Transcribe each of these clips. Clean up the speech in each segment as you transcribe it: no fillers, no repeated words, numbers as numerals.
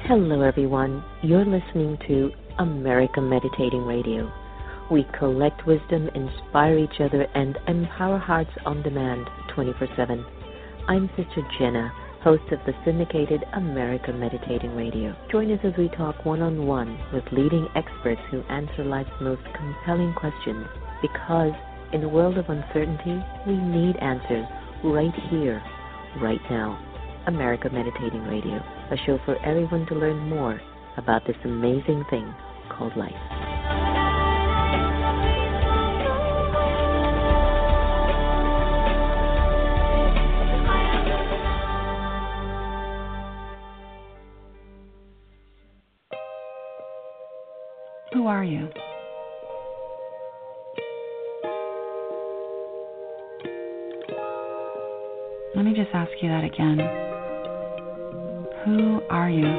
Hello, everyone. You're listening to America Meditating Radio. We collect wisdom, inspire each other, and empower hearts on demand 24/7. I'm Sister Jenna, host of the syndicated America Meditating Radio. Join us as we talk one-on-one with leading experts who answer life's most compelling questions. Because in a world of uncertainty, we need answers right here, right now. America Meditating Radio, a show for everyone to learn more about this amazing thing called life. Who are you? Let me just ask you that again. Who are you?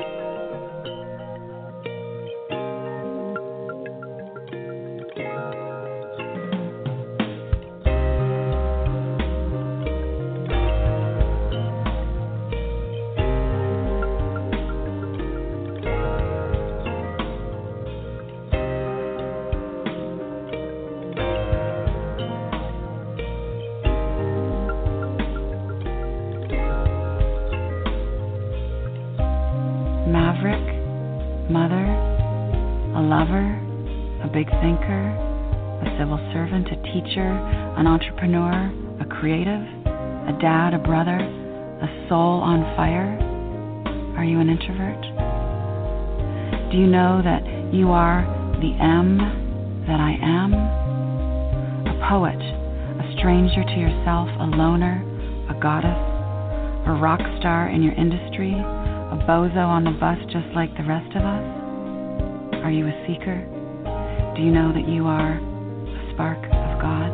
Maverick, mother, a lover, a big thinker, a civil servant, a teacher, an entrepreneur, a creative, a dad, a brother, a soul on fire? Are you an introvert? Do you know that you are the M that I am? A poet, a stranger to yourself, a loner, a goddess, a rock star in your industry, a bozo on the bus just like the rest of us? Are you a seeker? Do you know that you are a spark of God?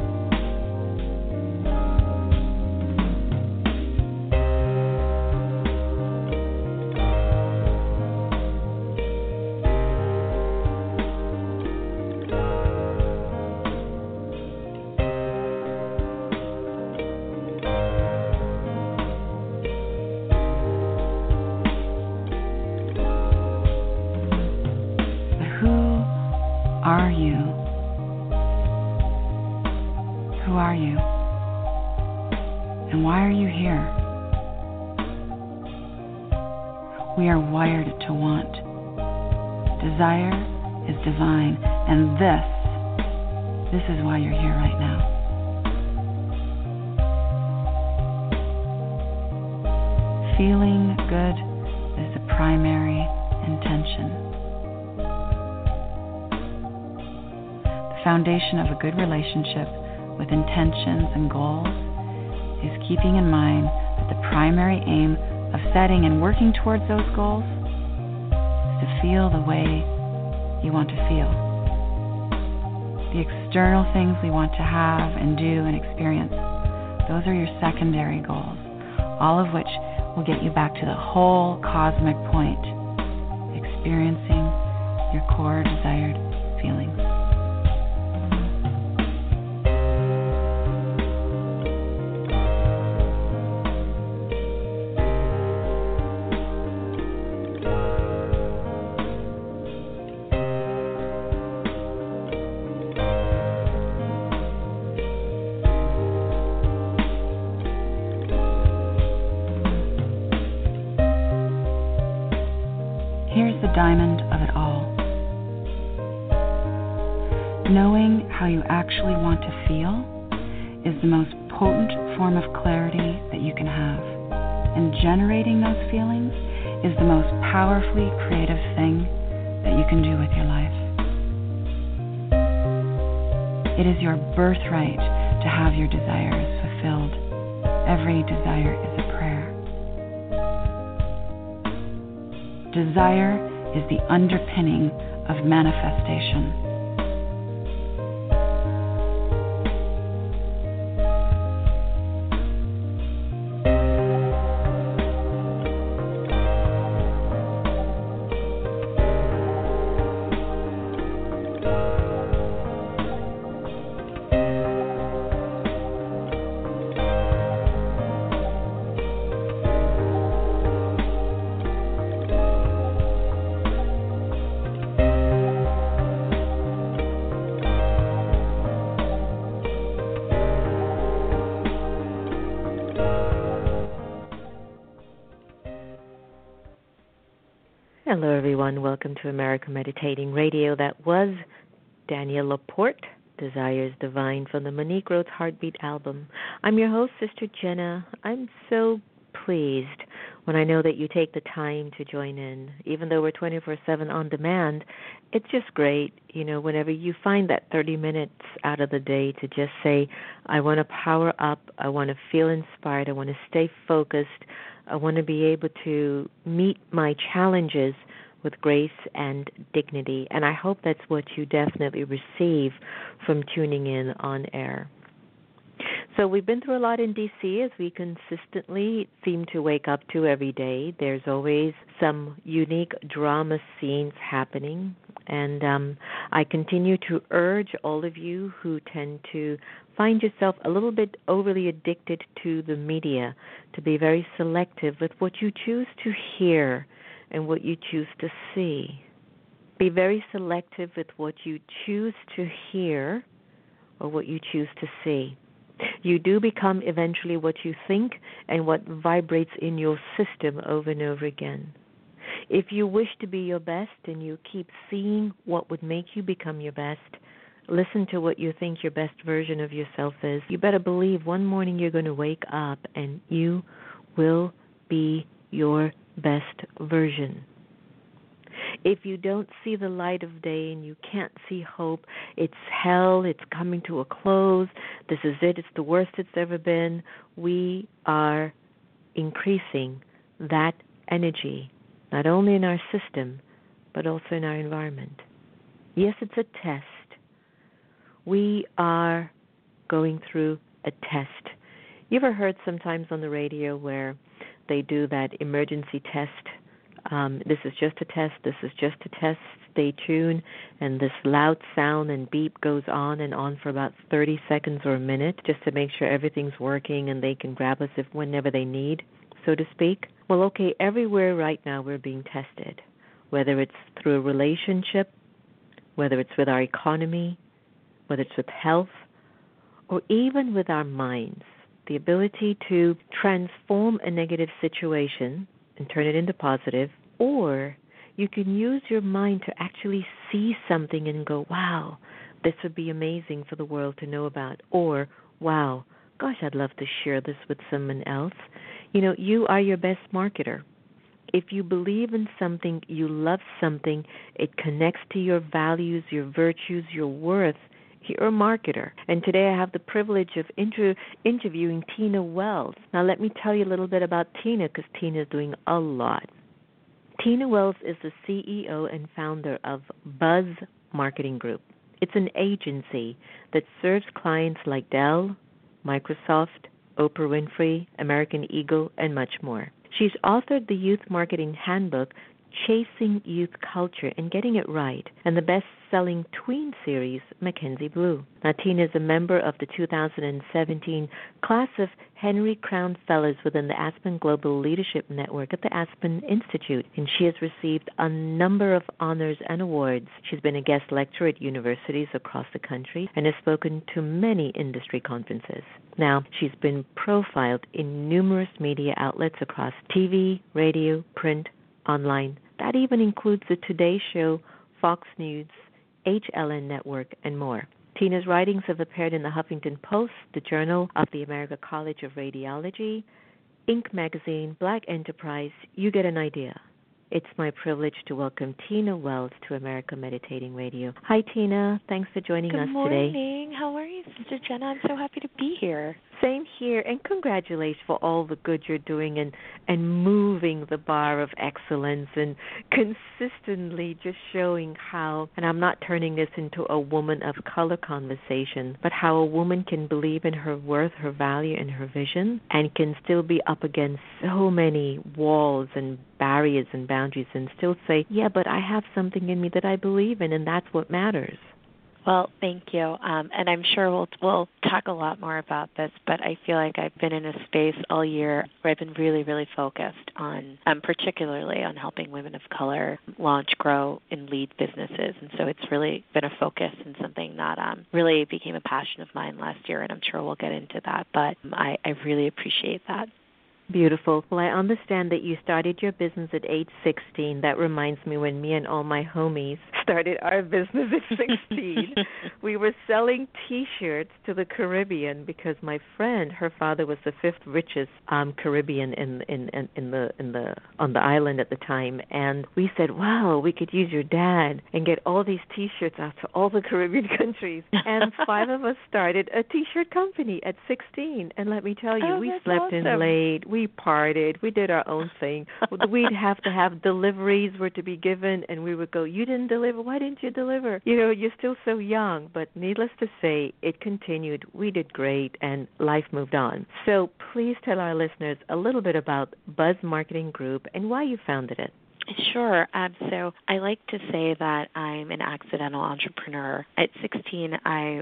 Are you? Who are you? And why are you here? We are wired to want. Desire is divine, and this is why you're here right now. Feeling good is the primary intention. Foundation of a good relationship with intentions and goals is keeping in mind that the primary aim of setting and working towards those goals is to feel the way you want to feel. The external things we want to have and do and experience, those are your secondary goals, all of which will get you back to the whole cosmic point, experiencing your core desired feelings. Here's the diamond of it all. Knowing how you actually want to feel is the most potent form of clarity that you can have. And generating those feelings is the most powerfully creative thing that you can do with your life. It is your birthright to have your desires fulfilled. Every desire is a prayer. Desire is the underpinning of manifestation. Hello, everyone. Welcome to America Meditating Radio. That was Danielle Laporte, Desires Divine, from the Monique Rhodes Heartbeat album. I'm your host, Sister Jenna. I'm so pleased when I know that you take the time to join in. Even though we're 24/7 on demand, it's just great, whenever you find that 30 minutes out of the day to just say, I want to power up, I want to feel inspired, I want to stay focused, I want to be able to meet my challenges with grace and dignity. And I hope that's what you definitely receive from tuning in on air. So we've been through a lot in D.C., as we consistently seem to wake up to every day. There's always some unique drama scenes happening. And I continue to urge all of you who tend to find yourself a little bit overly addicted to the media to be very selective with what you choose to hear and what you choose to see. Be very selective with what you choose to hear or what you choose to see. You do become eventually what you think and what vibrates in your system over and over again. If you wish to be your best and you keep seeing what would make you become your best, listen to what you think your best version of yourself is. You better believe one morning you're going to wake up and you will be your best version. If you don't see the light of day and you can't see hope, it's hell, it's coming to a close, this is it, it's the worst it's ever been, we are increasing that energy, not only in our system, but also in our environment. Yes, it's a test. We are going through a test. You ever heard sometimes on the radio where they do that emergency test? This is just a test, this is just a test, stay tuned, and this loud sound and beep goes on and on for about 30 seconds or a minute just to make sure everything's working and they can grab us whenever they need, so to speak. Well, okay, everywhere right now we're being tested, whether it's through a relationship, whether it's with our economy, whether it's with health, or even with our minds. The ability to transform a negative situation and turn it into positive, or you can use your mind to actually see something and go, wow, this would be amazing for the world to know about, or, wow, gosh, I'd love to share this with someone else. You are your best marketer. If you believe in something, you love something, it connects to your values, your virtues, your worth, you're a marketer. And today I have the privilege of interviewing Tina Wells. Now let me tell you a little bit about Tina, because Tina is doing a lot. Tina Wells is the CEO and founder of Buzz Marketing Group. It's an agency that serves clients like Dell, Microsoft, Oprah Winfrey, American Eagle, and much more. She's authored the Youth Marketing Handbook, Chasing Youth Culture and Getting It Right, and the best-selling tween series, Mackenzie Blue. Now, Tina is a member of the 2017 class of Henry Crown Fellows within the Aspen Global Leadership Network at the Aspen Institute, and she has received a number of honors and awards. She's been a guest lecturer at universities across the country and has spoken to many industry conferences. Now, she's been profiled in numerous media outlets across TV, radio, print, online. That even includes the Today Show, Fox News, HLN Network, and more. Tina's writings have appeared in the Huffington Post, the Journal of the American College of Radiology, Inc. magazine, Black Enterprise. You get an idea. It's my privilege to welcome Tina Wells to America Meditating Radio. Hi, Tina. Thanks for joining us today. Good morning. How are you, Sister Jenna? I'm so happy to be here. Same here, and congratulations for all the good you're doing and moving the bar of excellence and consistently just showing how, and I'm not turning this into a woman of color conversation, but how a woman can believe in her worth, her value, and her vision, and can still be up against so many walls and barriers and boundaries and still say, yeah, but I have something in me that I believe in, and that's what matters. Well, thank you. And I'm sure we'll talk a lot more about this, but I feel like I've been in a space all year where I've been really, really focused on, particularly on helping women of color launch, grow, and lead businesses. And so it's really been a focus and something that really became a passion of mine last year, and I'm sure we'll get into that. But I really appreciate that. Beautiful. Well, I understand that you started your business at age 16. That reminds me when me and all my homies started our business at 16. We were selling T-shirts to the Caribbean because my friend, her father was the fifth richest Caribbean on the island at the time, and we said, "Wow, we could use your dad and get all these T-shirts out to all the Caribbean countries." And 5 of us started a T-shirt company at 16. And let me tell you, we slept in late. We partied. We did our own thing. We'd have to have deliveries were to be given, and we would go, "You didn't deliver? Why didn't you deliver? You know, you're still so young." But needless to say, it continued. We did great, and life moved on. So please tell our listeners a little bit about Buzz Marketing Group and why you founded it. Sure. So I like to say that I'm an accidental entrepreneur. At 16, I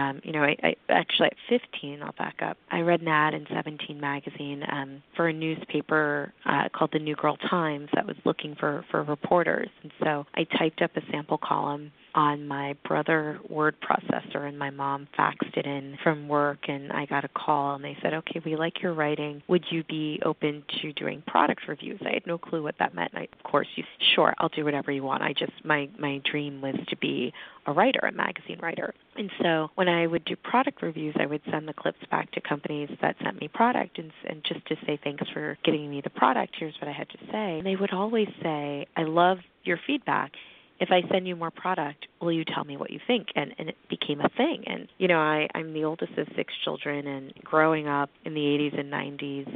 actually at 15, I'll back up. I read an ad in 17 magazine for a newspaper called the New Girl Times that was looking for reporters. And so I typed up a sample column on my brother word processor, and my mom faxed it in from work, and I got a call, and they said, "Okay, we like your writing. Would you be open to doing product reviews?" I had no clue what that meant. Of course, sure, I'll do whatever you want. My dream was to be a writer, a magazine writer. And so when I would do product reviews, I would send the clips back to companies that sent me product and just to say, "Thanks for getting me the product. Here's what I had to say." And they would always say, "I love your feedback. If I send you more product, will you tell me what you think?" And it became a thing. And, I'm the oldest of 6 children, and growing up in the 80s and 90s,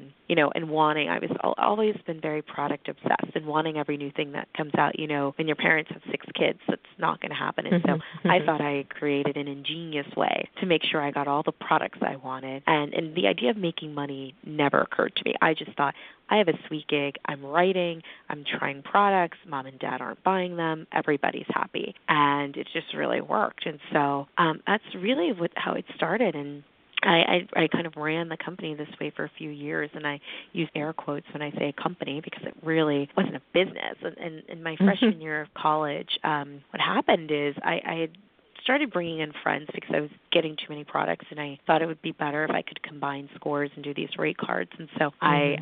and I was always been very product obsessed and wanting every new thing that comes out. When your parents have 6 kids, that's not going to happen. And so I thought I created an ingenious way to make sure I got all the products I wanted. And the idea of making money never occurred to me. I just thought, I have a sweet gig. I'm writing. I'm trying products. Mom and Dad aren't buying them. Everybody's happy. And it just really worked. And so that's really how it started. And I kind of ran the company this way for a few years, and I use air quotes when I say a company because it really wasn't a business. And in my freshman year of college, what happened is I had started bringing in friends because I was getting too many products, and I thought it would be better if I could combine scores and do these rate cards. And so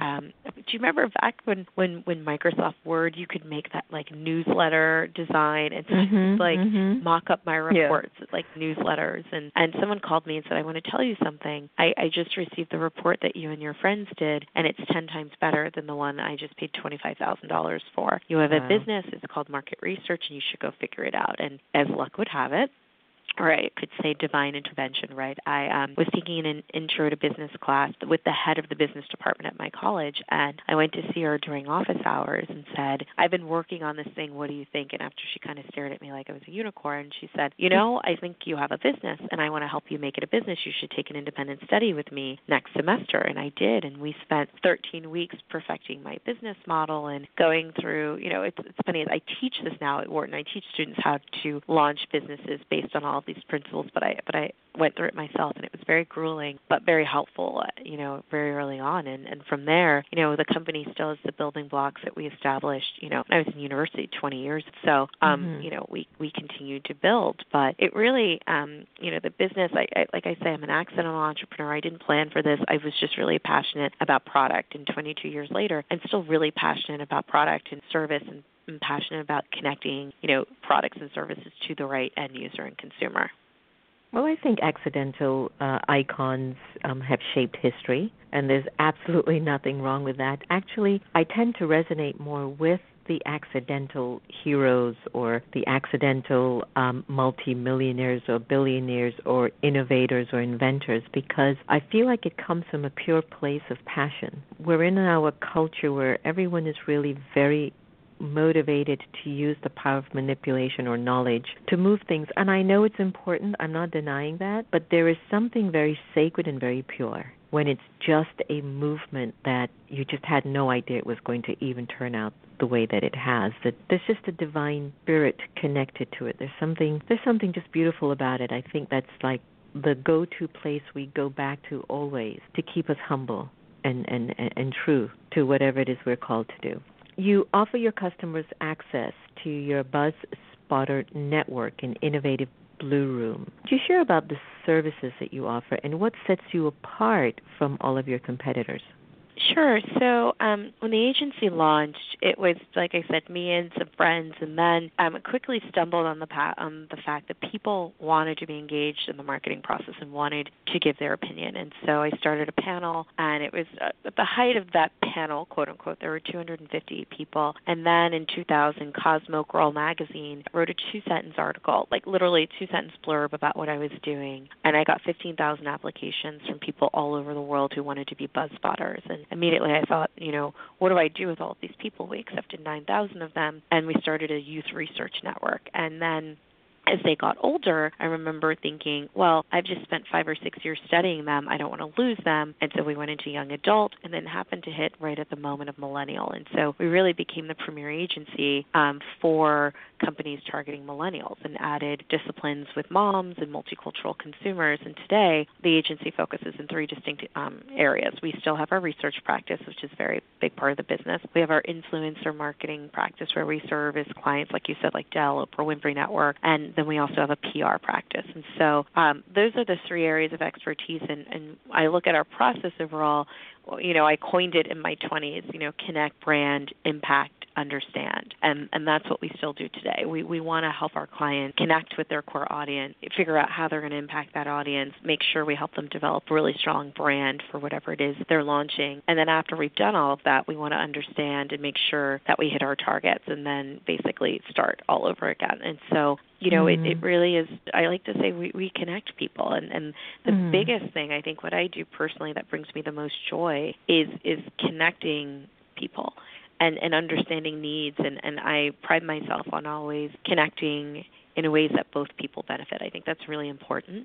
do you remember back when Microsoft Word, you could make that like newsletter design and mock up my reports like newsletters, and someone called me and said, "I want to tell you something. I just received the report that you and your friends did, and it's 10 times better than the one I just paid $25,000 for. You have a business, it's called Market Research, and you should go figure it out." And as luck would have it, or I could say divine intervention, right? I was taking an intro to business class with the head of the business department at my college, and I went to see her during office hours and said, "I've been working on this thing. What do you think?" And after she kind of stared at me like I was a unicorn, she said, "I think you have a business, and I want to help you make it a business. You should take an independent study with me next semester." And I did, and we spent 13 weeks perfecting my business model and going through, it's funny, I teach this now at Wharton. I teach students how to launch businesses based on all of these principles, but I went through it myself, and it was very grueling, but very helpful, very early on. And from there, the company still has the building blocks that we established. I was in university 20 years, so, we continued to build. But it really, the business, like I say, I'm an accidental entrepreneur. I didn't plan for this. I was just really passionate about product. And 22 years later, I'm still really passionate about product and service, and I'm passionate about connecting, products and services to the right end user and consumer. Well, I think accidental icons have shaped history, and there's absolutely nothing wrong with that. Actually, I tend to resonate more with the accidental heroes or the accidental multimillionaires or billionaires or innovators or inventors, because I feel like it comes from a pure place of passion. We're in our culture where everyone is really very motivated to use the power of manipulation or knowledge to move things. And I know it's important, I'm not denying that, but there is something very sacred and very pure when it's just a movement that you just had no idea it was going to even turn out the way that it has. That there's just a divine spirit connected to it. There's something just beautiful about it. I think that's like the go-to place we go back to always to keep us humble and true to whatever it is we're called to do. You offer your customers access to your Buzz Spotter network and innovative Blue Room. Could you share about the services that you offer and what sets you apart from all of your competitors? Sure. So when the agency launched, it was, like I said, me and some friends, and then I quickly stumbled on the fact that people wanted to be engaged in the marketing process and wanted to give their opinion. And so I started a panel, and it was at the height of that panel, quote unquote, there were 250 people. And then in 2000, Cosmo Girl magazine wrote a 2-sentence article, like literally a 2-sentence blurb about what I was doing. And I got 15,000 applications from people all over the world who wanted to be buzz spotters. And immediately I thought, what do I do with all of these people? We accepted 9,000 of them, and we started a youth research network. And then as they got older, I remember thinking, well, I've just spent 5 or 6 years studying them. I don't want to lose them. And so we went into young adult, and then happened to hit right at the moment of millennial. And so we really became the premier agency for companies targeting millennials, and added disciplines with moms and multicultural consumers. And today, the agency focuses in 3 distinct areas. We still have our research practice, which is a very big part of the business. We have our influencer marketing practice, where we serve as clients, like you said, like Dell, Oprah Winfrey Network, and then we also have a PR practice. And so those are the 3 areas of expertise. And I look at our process overall, I coined it in my 20s, connect, brand, impact, understand. And that's what we still do today. We want to help our clients connect with their core audience, figure out how they're going to impact that audience, make sure we help them develop a really strong brand for whatever it is they're launching. And then after we've done all of that, we want to understand and make sure that we hit our targets, and then basically start all over again. And so it really is, I like to say we connect people. And the biggest thing, I think, what I do personally that brings me the most joy is connecting people and understanding needs. And I pride myself on always connecting in ways that both people benefit. I think that's really important.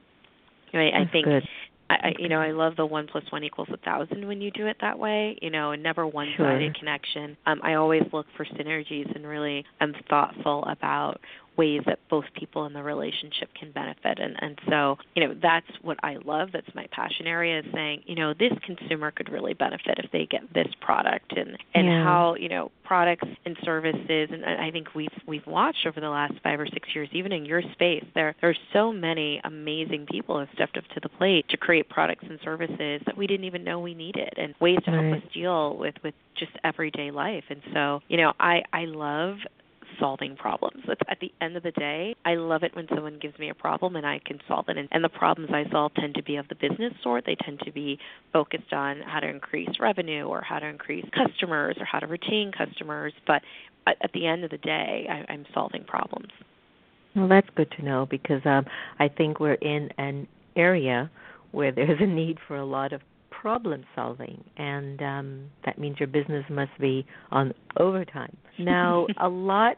I think good. I love the 1 + 1 = 1,000 when you do it that way, and never one-sided connection. I always look for synergies, and really am thoughtful about ways that both people in the relationship can benefit. And so, that's what I love. That's my passion area, is saying, this consumer could really benefit if they get this product, and how, products and services. And I think we've watched over the last 5 or 6 years, even in your space, there are so many amazing people who have stepped up to the plate to create products and services that we didn't even know we needed, and ways to help us deal with just everyday life. And so, I love solving problems. At the end of the day, I love it when someone gives me a problem and I can solve it. And the problems I solve tend to be of the business sort. They tend to be focused on how to increase revenue, or how to increase customers, or how to retain customers. But at the end of the day, I'm solving problems. Well, that's good to know, because I think we're in an area where there's a need for a lot of problem solving, and that means your business must be on overtime. Now, a lot's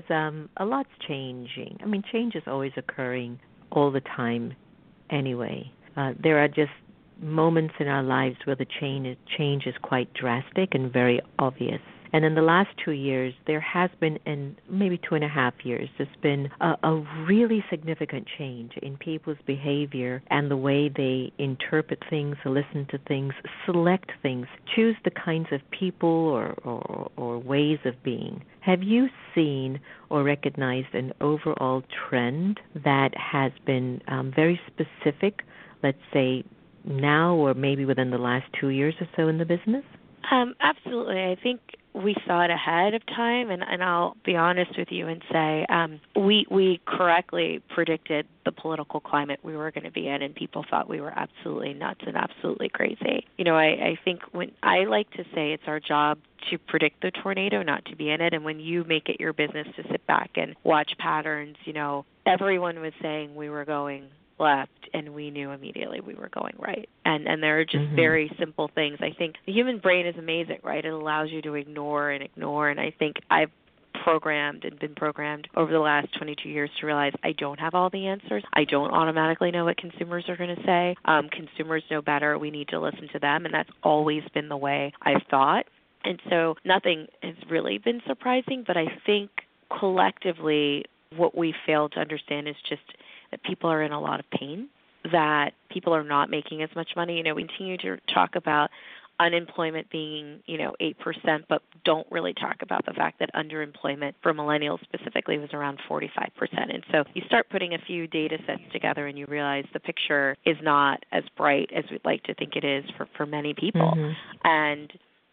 changing. I mean, change is always occurring all the time anyway. There are just moments in our lives where the change is quite drastic and very obvious. And in the last 2 years, there has been, in maybe 2.5 years, there's been a really significant change in people's behavior and the way they interpret things, listen to things, select things, choose the kinds of people or ways of being. Have you seen or recognized an overall trend that has been very specific, let's say now or maybe within the last 2 years or so in the business? Absolutely. I think we saw it ahead of time, and I'll be honest with you and say we correctly predicted the political climate we were going to be in, and people thought we were absolutely nuts and absolutely crazy. I think when I like to say it's our job to predict the tornado, not to be in it, and when you make it your business to sit back and watch patterns, everyone was saying we were going left, and we knew immediately we were going right. And there are just very simple things. I think the human brain is amazing, right? It allows you to ignore, and I think I've been programmed over the last 22 years to realize I don't have all the answers. I don't automatically know what consumers are going to say. Consumers know better. We need to listen to them, and that's always been the way I've thought. And so nothing has really been surprising, but I think collectively what we failed to understand is just that people are in a lot of pain, that people are not making as much money. We continue to talk about unemployment being, 8%, but don't really talk about the fact that underemployment for millennials specifically was around 45%. And so you start putting a few data sets together and you realize the picture is not as bright as we'd like to think it is for many people. And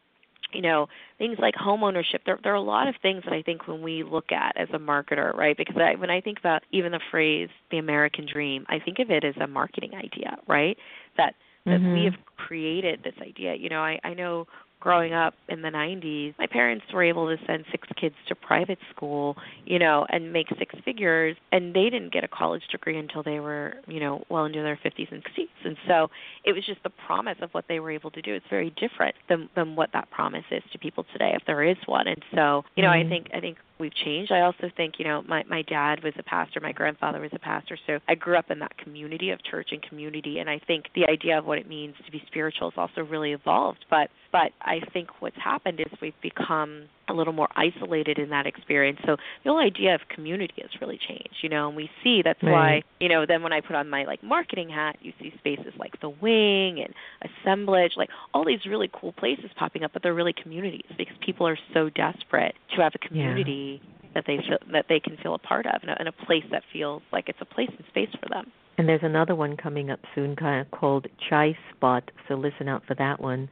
things like home ownership, there are a lot of things that I think when we look at as a marketer, right? Because when I think about even the phrase, the American dream, I think of it as a marketing idea, right? That we have created this idea. I know growing up in the 90s, my parents were able to send 6 kids to private school, and make 6 figures, and they didn't get a college degree until they were, well into their 50s and 60s. And so it was just the promise of what they were able to do. It's very different than what that promise is to people today, if there is one. And so, I think we've changed. I also think, my dad was a pastor, my grandfather was a pastor, so I grew up in that community of church and community, and I think the idea of what it means to be spiritual has also really evolved. But I think what's happened is we've become a little more isolated in that experience. So the whole idea of community has really changed, and we see that's why, then when I put on my marketing hat, you see spaces like The Wing and Assemblage, all these really cool places popping up, but they're really communities because people are so desperate to have a community that they can feel a part of, and a place that feels like it's a place and space for them. And there's another one coming up soon called Chai Spot, so listen out for that one.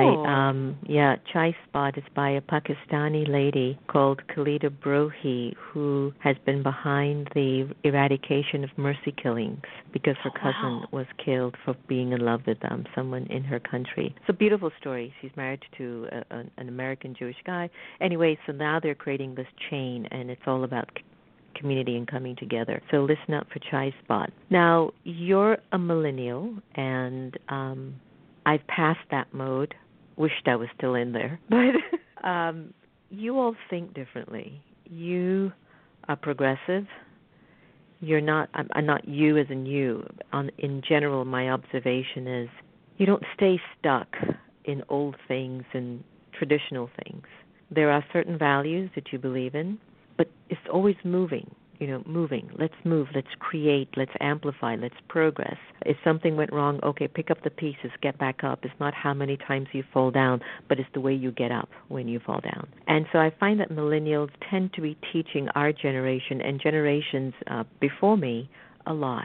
Chai Spot is by a Pakistani lady called Khalida Brohi, who has been behind the eradication of mercy killings because her cousin was killed for being in love with someone in her country. It's a beautiful story. She's married to an American Jewish guy. Anyway, so now they're creating this chain, and it's all about community and coming together. So listen up for Chai Spot. Now, you're a millennial, and I've passed that mode. Wished I was still in there. But you all think differently. You are progressive. You're not, I'm not you as in you. In general, my observation is you don't stay stuck in old things and traditional things. There are certain values that you believe in, but it's always moving, moving. Let's move, let's create, let's amplify, let's progress. If something went wrong, okay, pick up the pieces, get back up. It's not how many times you fall down, but it's the way you get up when you fall down. And so I find that millennials tend to be teaching our generation and generations before me a lot.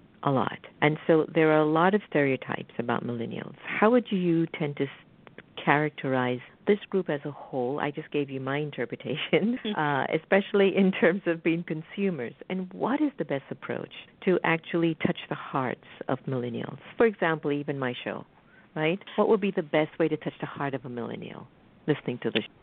And so there are a lot of stereotypes about millennials. How would you tend to characterize this group as a whole? I just gave you my interpretation, especially in terms of being consumers. And what is the best approach to actually touch the hearts of millennials? For example, even my show, right? What would be the best way to touch the heart of a millennial listening to the show?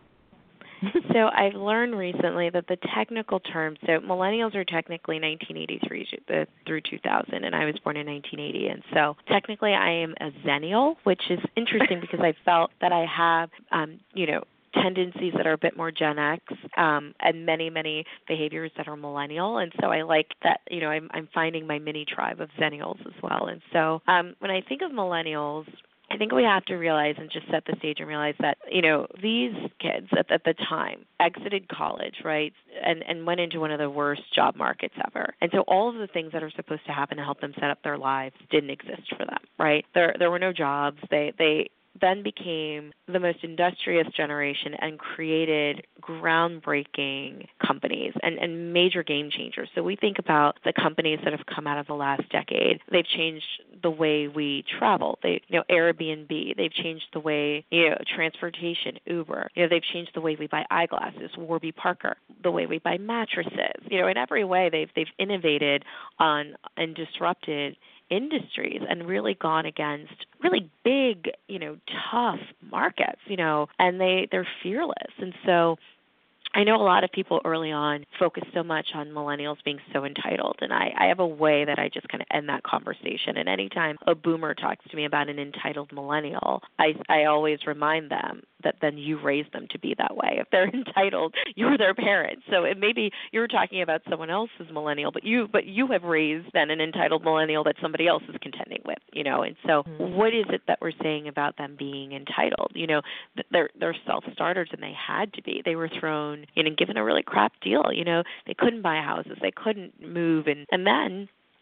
So I've learned recently that the technical term, so millennials are technically 1983 through 2000, and I was born in 1980. And so technically I am a Zennial, which is interesting because I felt that I have, tendencies that are a bit more Gen X, and many, many behaviors that are millennial. And so I like that, I'm finding my mini tribe of Zennials as well. And so when I think of millennials, I think we have to realize and just set the stage and realize that, these kids at the time exited college, right, and went into one of the worst job markets ever. And so all of the things that are supposed to happen to help them set up their lives didn't exist for them, right? There were no jobs. They then became the most industrious generation and created groundbreaking companies and major game changers. So we think about the companies that have come out of the last decade. They've changed the way we travel. Airbnb. They've changed the way, transportation, Uber. They've changed the way we buy eyeglasses, Warby Parker. The way we buy mattresses. In every way they've innovated on and disrupted industries and really gone against really big, tough markets, and they're fearless. And so I know a lot of people early on focus so much on millennials being so entitled, and I have a way that I just kind of end that conversation. And anytime a boomer talks to me about an entitled millennial, I always remind them that then you raised them to be that way. If they're entitled, you're their parents. So it maybe you're talking about someone else's millennial, but you have raised then an entitled millennial that somebody else is contending with, And so what is it that we're saying about them being entitled? They're self-starters, and they had to be. They were thrown in and given a really crap deal. They couldn't buy houses. They couldn't move. And then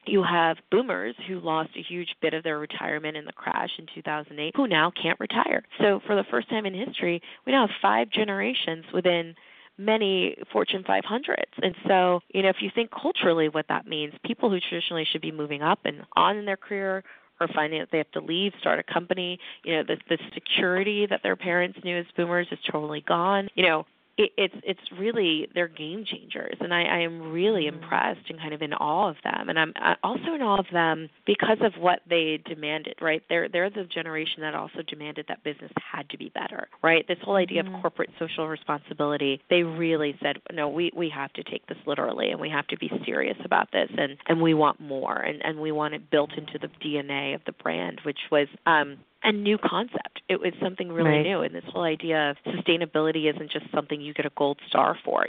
You have boomers who lost a huge bit of their retirement in the crash in 2008 who now can't retire. So for the first time in history, we now have 5 generations within many Fortune 500s. And so, if you think culturally what that means, people who traditionally should be moving up and on in their career or finding that they have to leave, start a company, the security that their parents knew as boomers is totally gone. It's really, they're game changers, and I am really impressed and kind of in awe of them. And I'm also in awe of them because of what they demanded, right? They're the generation that also demanded that business had to be better, right? This whole idea of corporate social responsibility, they really said, no, we have to take this literally, and we have to be serious about this, and we want more, and we want it built into the DNA of the brand, which was a new concept. It was something really new, and this whole idea of sustainability isn't just something you get a gold star for.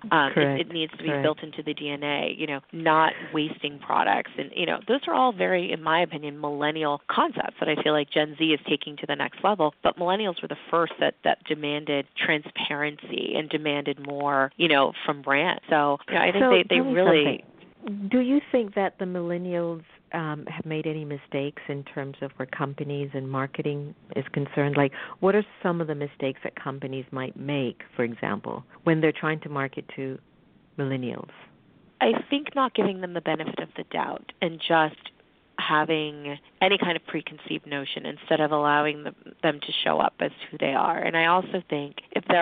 It needs to be built into the DNA. Not wasting products, and those are all very, in my opinion, millennial concepts that I feel like Gen Z is taking to the next level. But millennials were the first that demanded transparency and demanded more, from brands. So I think they really. Do you think that the millennials have made any mistakes in terms of where companies and marketing is concerned? Like, what are some of the mistakes that companies might make, for example, when they're trying to market to millennials? I think not giving them the benefit of the doubt and just having any kind of preconceived notion instead of allowing them to show up as who they are. And I also think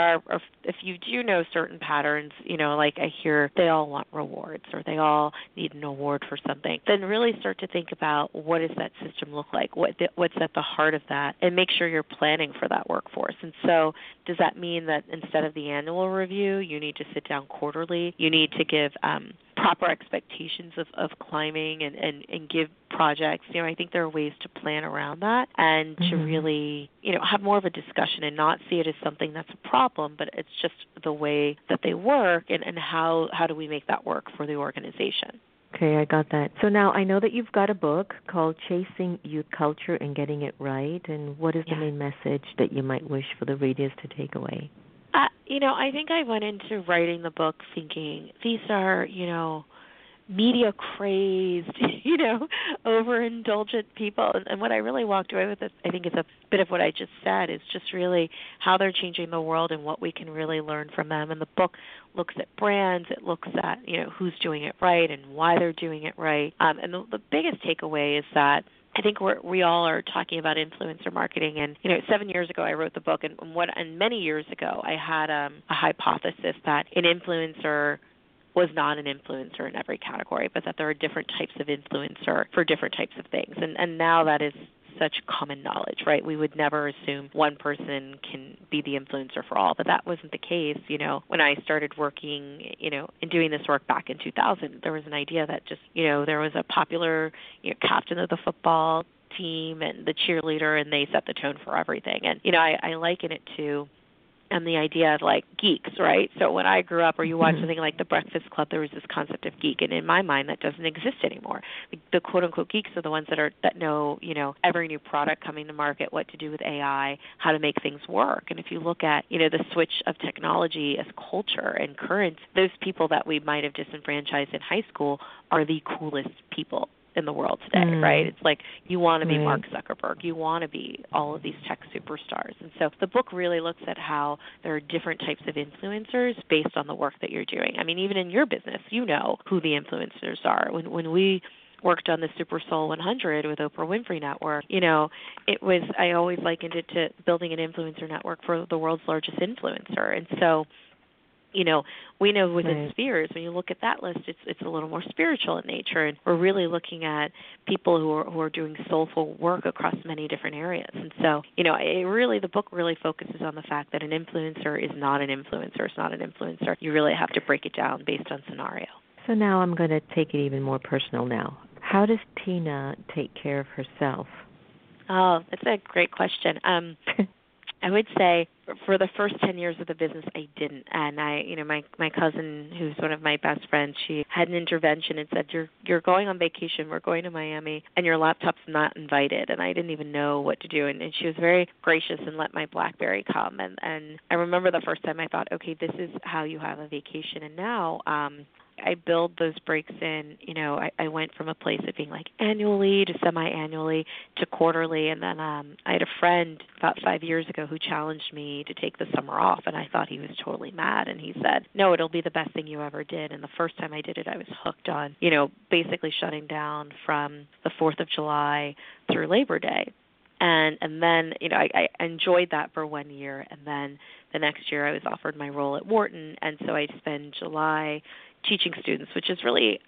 if you do know certain patterns, like I hear they all want rewards or they all need an award for something, then really start to think about what does that system look like, what's at the heart of that, and make sure you're planning for that workforce. And so does that mean that instead of the annual review, you need to sit down quarterly? You need to give proper expectations of climbing and give projects. I think there are ways to plan around that and to really, have more of a discussion and not see it as something that's a problem, but it's just the way that they work and how do we make that work for the organization. Okay, I got that. So now I know that you've got a book called Chasing Youth Culture and Getting It Right, and what is the main message that you might wish for the readers to take away? I think I went into writing the book thinking these are, media crazed, overindulgent people. And what I really walked away with, I think, is a bit of what I just said, is just really how they're changing the world and what we can really learn from them. And the book looks at brands, it looks at, who's doing it right and why they're doing it right. And the biggest takeaway is that I think we all are talking about influencer marketing, and 7 years ago I wrote the book, and many years ago I had a hypothesis that an influencer was not an influencer in every category, but that there are different types of influencer for different types of things, and now that is such common knowledge, right? We would never assume one person can be the influencer for all, but that wasn't the case. When I started working, and doing this work back in 2000, there was an idea that just, there was a popular, captain of the football team and the cheerleader, and they set the tone for everything. And, I liken it to the idea of like geeks, right? So when I grew up, or you watch something like The Breakfast Club, there was this concept of geek, and in my mind, that doesn't exist anymore. The quote unquote geeks are the ones that know, every new product coming to market, what to do with AI, how to make things work. And if you look at, the switch of technology as culture and currents, those people that we might have disenfranchised in high school are the coolest people in the world today, right? It's like you want to be Mark Zuckerberg. You want to be all of these tech superstars. And so the book really looks at how there are different types of influencers based on the work that you're doing. I mean, even in your business, who the influencers are. When we worked on the Super Soul 100 with Oprah Winfrey Network, I always likened it to building an influencer network for the world's largest influencer. And so we know within spheres, when you look at that list, it's a little more spiritual in nature, and we're really looking at people who are doing soulful work across many different areas. And so, the book really focuses on the fact that an influencer is not an influencer. It's not an influencer. You really have to break it down based on scenario. So now I'm going to take it even more personal now. How does Tina take care of herself? Oh, that's a great question. I would say for the first 10 years of the business, I didn't. And my cousin, who's one of my best friends, she had an intervention and said, you're going on vacation. We're going to Miami, and your laptop's not invited. And I didn't even know what to do. And she was very gracious and let my BlackBerry come. And I remember the first time I thought, okay, this is how you have a vacation. And now I build those breaks in. I went from a place of being like annually to semi-annually to quarterly, and then I had a friend about 5 years ago who challenged me to take the summer off, and I thought he was totally mad, and he said, no, it'll be the best thing you ever did. And the first time I did it, I was hooked on, basically shutting down from the 4th of July through Labor Day. And then, I enjoyed that for 1 year, and then the next year I was offered my role at Wharton, and so I'd spend July teaching students, which is really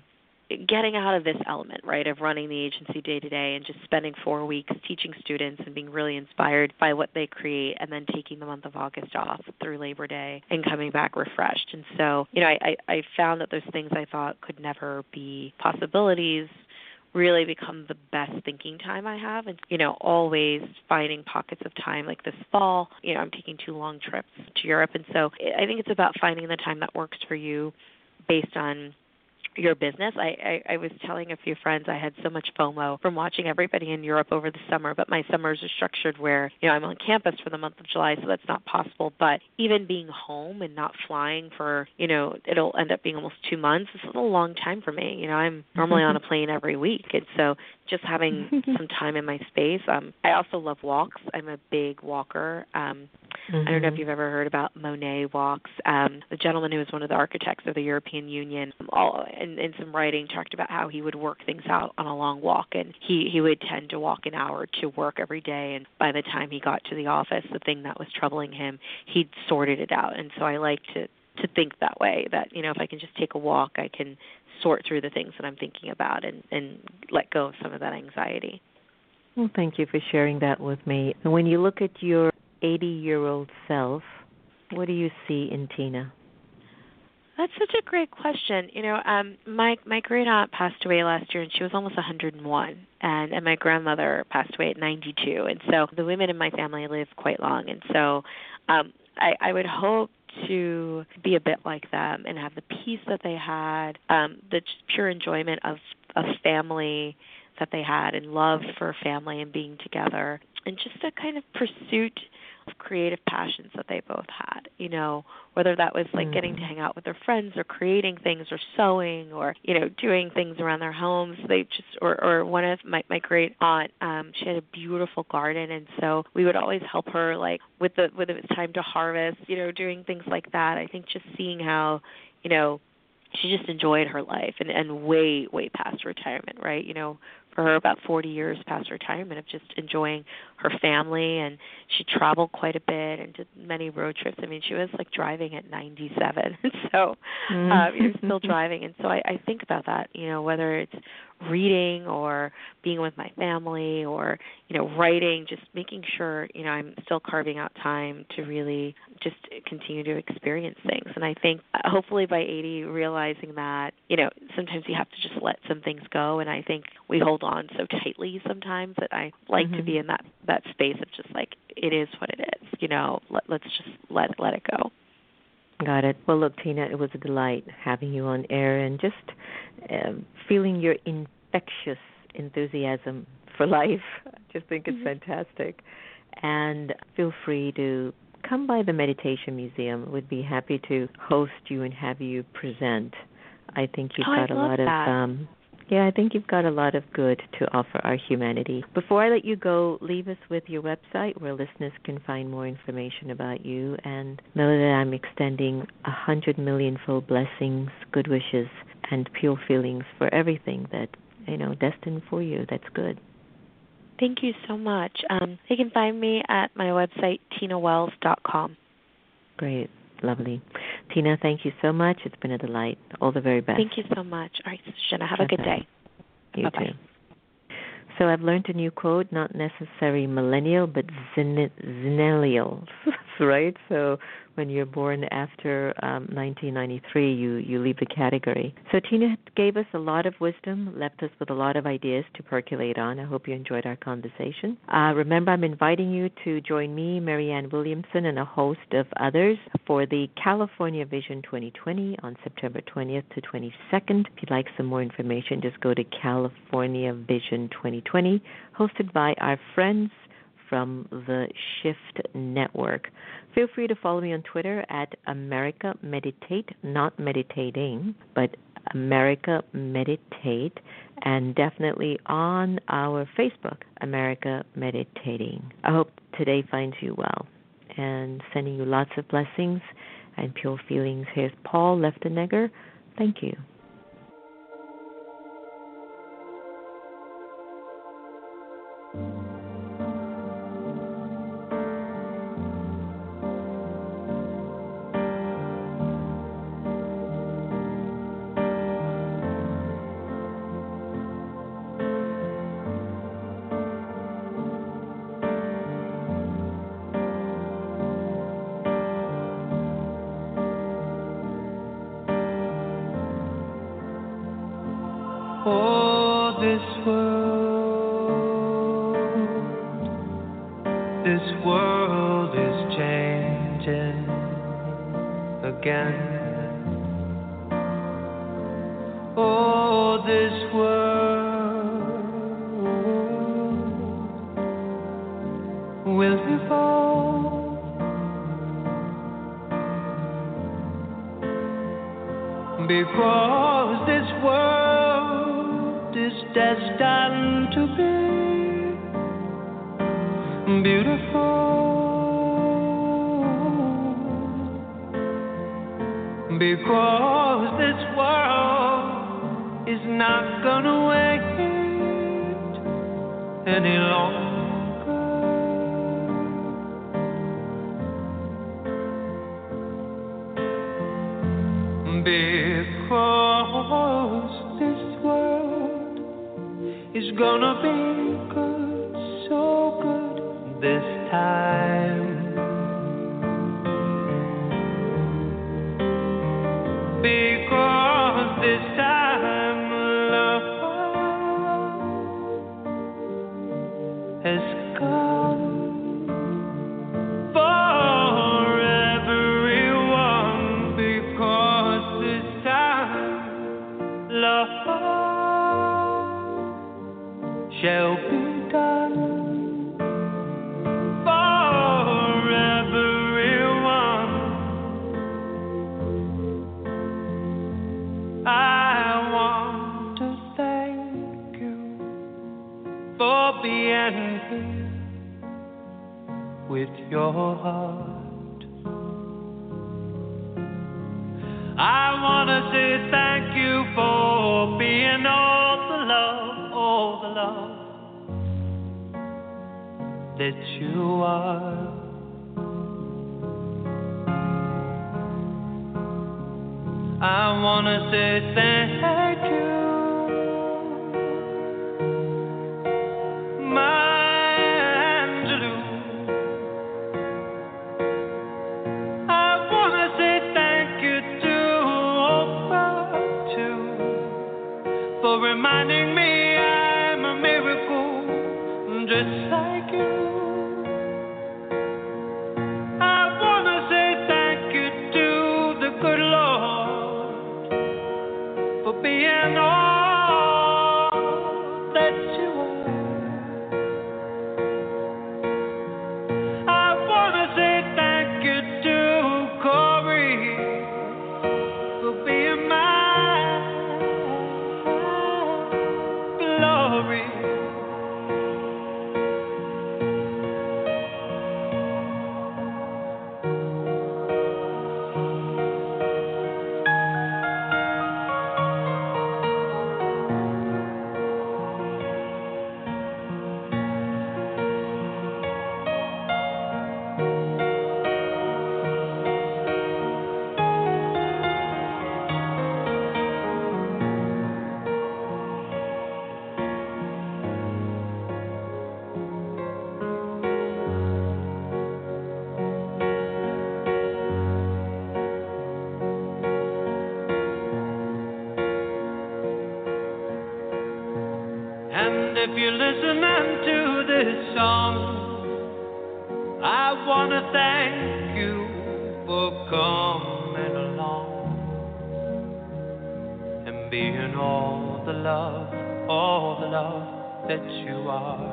getting out of this element, right, of running the agency day to day and just spending 4 weeks teaching students and being really inspired by what they create, and then taking the month of August off through Labor Day and coming back refreshed. And so, I found that those things I thought could never be possibilities really become the best thinking time I have. And, always finding pockets of time. Like this fall, I'm taking 2 long trips to Europe. And so I think it's about finding the time that works for you based on your business. I was telling a few friends I had so much FOMO from watching everybody in Europe over the summer, but my summers are structured where, I'm on campus for the month of July, so that's not possible. But even being home and not flying for, it'll end up being almost 2 months. It's a long time for me. I'm normally on a plane every week. And so just having some time in my space. I also love walks. I'm a big walker. I don't know if you've ever heard about Monet walks. The gentleman who was one of the architects of the European Union, in some writing, talked about how he would work things out on a long walk, and he would tend to walk an hour to work every day, and by the time he got to the office, the thing that was troubling him, he'd sorted it out. And so I like to think that way, that, if I can just take a walk, I can sort through the things that I'm thinking about and let go of some of that anxiety. Well, thank you for sharing that with me. And when you look at your 80-year-old self, what do you see in Tina? That's such a great question. My great aunt passed away last year, and she was almost 101, and my grandmother passed away at 92. And so the women in my family live quite long, and so I would hope to be a bit like them and have the peace that they had, the pure enjoyment of family that they had, and love for family and being together, and just a kind of pursuit of creative passions that they both had, whether that was like getting to hang out with their friends or creating things or sewing or, doing things around their homes. They just, or one of my great aunt, she had a beautiful garden, and so we would always help her, like when it was time to harvest, doing things like that. I think just seeing how, she just enjoyed her life and way, way past retirement, right? For her, about 40 years past retirement of just enjoying her family, and she traveled quite a bit and did many road trips. I mean, she was like driving at 97, so still driving. And so I think about that, whether it's reading or being with my family or, writing, just making sure, I'm still carving out time to really just continue to experience things. And I think hopefully by 80, realizing that, sometimes you have to just let some things go. And I think we hold on so tightly sometimes that I like to be in that space of just like, it is what it is, let's just let it go. Got it. Well, look, Tina, it was a delight having you on air and just feeling your infectious enthusiasm for life. I just think it's fantastic. And feel free to come by the Meditation Museum. We'd be happy to host you and have you present. I think you've got a lot of I think you've got a lot of good to offer our humanity. Before I let you go, leave us with your website where listeners can find more information about you, and know that I'm extending 100 millionfold blessings, good wishes, and pure feelings for everything that, destined for you. That's good. Thank you so much. You can find me at my website, tinawells.com. Great. Lovely. Tina, thank you so much. It's been a delight. All the very best. Thank you so much. All right, Jenna, have a good day. You Bye-bye. too. So I've learned a new quote, not necessarily millennial, but zennial. right? So when you're born after 1993, you leave the category. So Tina gave us a lot of wisdom, left us with a lot of ideas to percolate on. I hope you enjoyed our conversation. Remember, I'm inviting you to join me, Marianne Williamson, and a host of others for the California Vision 2020 on September 20th to 22nd. If you'd like some more information, just go to California Vision 2020, hosted by our friends from the Shift Network. Feel free to follow me on Twitter at America Meditate, not meditating, but America Meditate, and definitely on our Facebook, America Meditating. I hope today finds you well, and sending you lots of blessings and pure feelings. Here's Paul Leftenegger. Thank you. This world is changing again. Oh, this world will evolve because this world is destined to be beautiful, because this world is not gonna wait any longer, because this world is gonna be good, so good this time, because this time love has come for everyone, because this time love shall be done. With your heart, I wanna say thank you for being all the love that you are. I wanna say thank you. Reminding me I'm a miracle, just like you. I wanna say thank you to the good Lord for being if you're listening to this song, I want to thank you for coming along and being all the love that you are.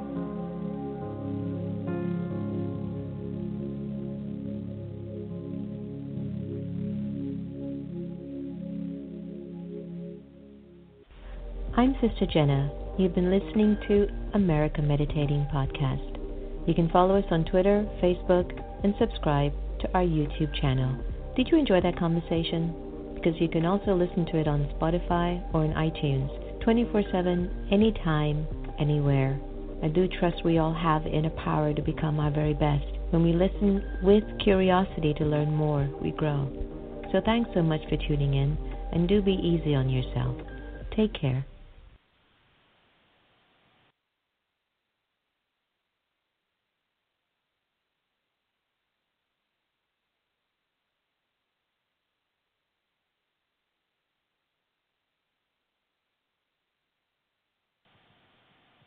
I'm Sister Jenna. You've been listening to America Meditating Podcast. You can follow us on Twitter, Facebook, and subscribe to our YouTube channel. Did you enjoy that conversation? Because you can also listen to it on Spotify or in iTunes, 24/7, anytime, anywhere. I do trust we all have the inner power to become our very best. When we listen with curiosity to learn more, we grow. So thanks so much for tuning in, and do be easy on yourself. Take care.